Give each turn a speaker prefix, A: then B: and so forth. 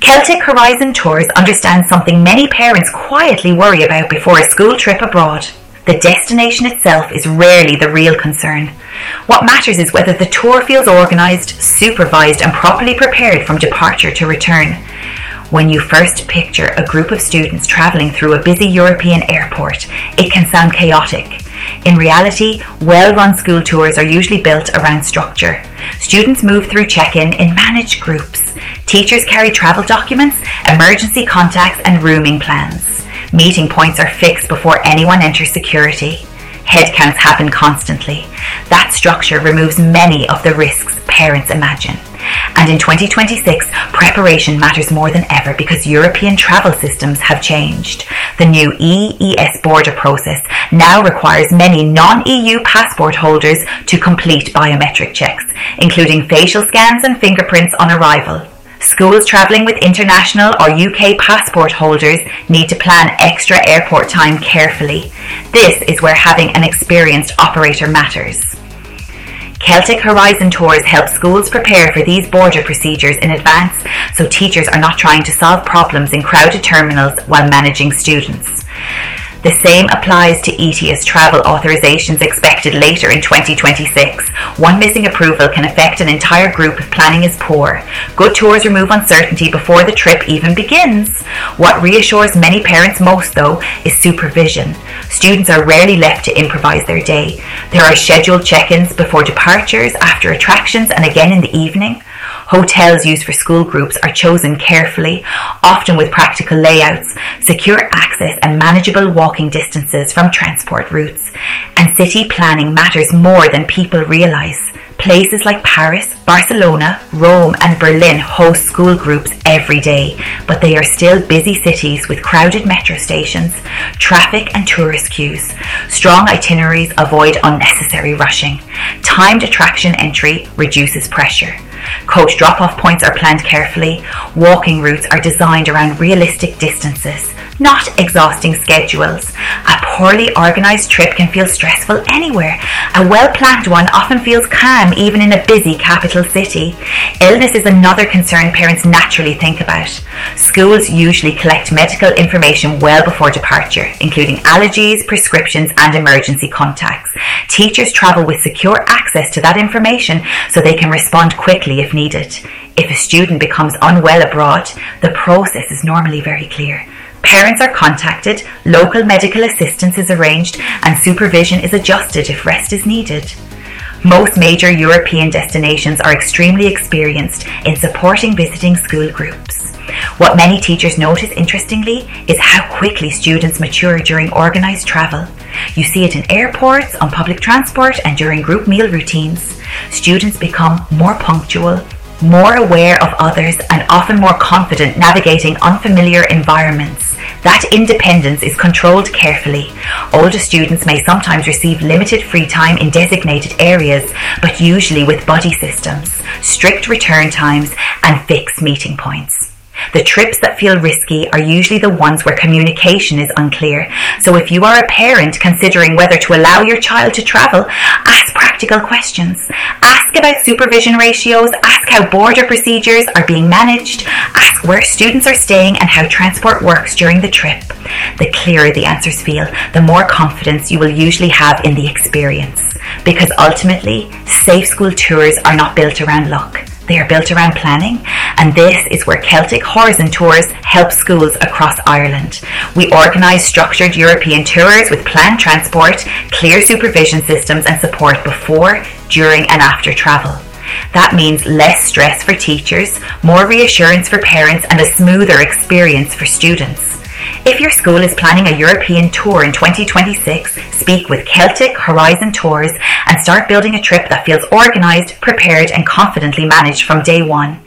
A: Celtic Horizon Tours understands something many parents quietly worry about before a school trip abroad. The destination itself is rarely the real concern. What matters is whether the tour feels organised, supervised and properly prepared from departure to return. When you first picture a group of students travelling through a busy European airport, it can sound chaotic. In reality, well-run school tours are usually built around structure. Students move through check-in in managed groups. Teachers carry travel documents, emergency contacts and rooming plans. Meeting points are fixed before anyone enters security. Headcounts happen constantly. That structure removes many of the risks parents imagine. And in 2026, preparation matters more than ever because European travel systems have changed. The new EES border process now requires many non-EU passport holders to complete biometric checks, including facial scans and fingerprints on arrival. Schools travelling with international or UK passport holders need to plan extra airport time carefully. This is where having an experienced operator matters. Celtic Horizon Tours help schools prepare for these border procedures in advance so teachers are not trying to solve problems in crowded terminals while managing students. The same applies to ETIAS travel authorisations expected later in 2026. One missing approval can affect an entire group if planning is poor. Good tours remove uncertainty before the trip even begins. What reassures many parents most, though, is supervision. Students are rarely left to improvise their day. There are scheduled check-ins before departures, after attractions, and again in the evening. Hotels used for school groups are chosen carefully, often with practical layouts, secure access and manageable walking distances from transport routes. And city planning matters more than people realise. Places like Paris, Barcelona, Rome and Berlin host school groups every day, but they are still busy cities with crowded metro stations, traffic and tourist queues. Strong itineraries avoid unnecessary rushing. Timed attraction entry reduces pressure. Coach drop-off points are planned carefully. Walking routes are designed around realistic distances, not exhausting schedules. A poorly organised trip can feel stressful anywhere. A well-planned one often feels calm even in a busy capital city. Illness is another concern parents naturally think about. Schools usually collect medical information well before departure, including allergies, prescriptions and emergency contacts. Teachers travel with secure access to that information so they can respond quickly if needed. If a student becomes unwell abroad, the process is normally very clear. Parents are contacted, local medical assistance is arranged, and supervision is adjusted if rest is needed. Most major European destinations are extremely experienced in supporting visiting school groups. What many teachers notice, interestingly, is how quickly students mature during organised travel. You see it in airports, on public transport, and during group meal routines. Students become more punctual, more aware of others, and often more confident navigating unfamiliar environments. That independence is controlled carefully. Older students may sometimes receive limited free time in designated areas, but usually with buddy systems, strict return times, and fixed meeting points. The trips that feel risky are usually the ones where communication is unclear. So if you are a parent considering whether to allow your child to travel, ask practical questions. Ask about supervision ratios, ask how border procedures are being managed, ask where students are staying and how transport works during the trip. The clearer the answers feel, the more confidence you will usually have in the experience. Because ultimately, safe school tours are not built around luck. They are built around planning, and this is where Celtic Horizon Tours help schools across Ireland. We organise structured European tours with planned transport, clear supervision systems and support before, during and after travel. That means less stress for teachers, more reassurance for parents and a smoother experience for students. If your school is planning a European tour in 2026, speak with Celtic Horizon Tours and start building a trip that feels organised, prepared and confidently managed from day one.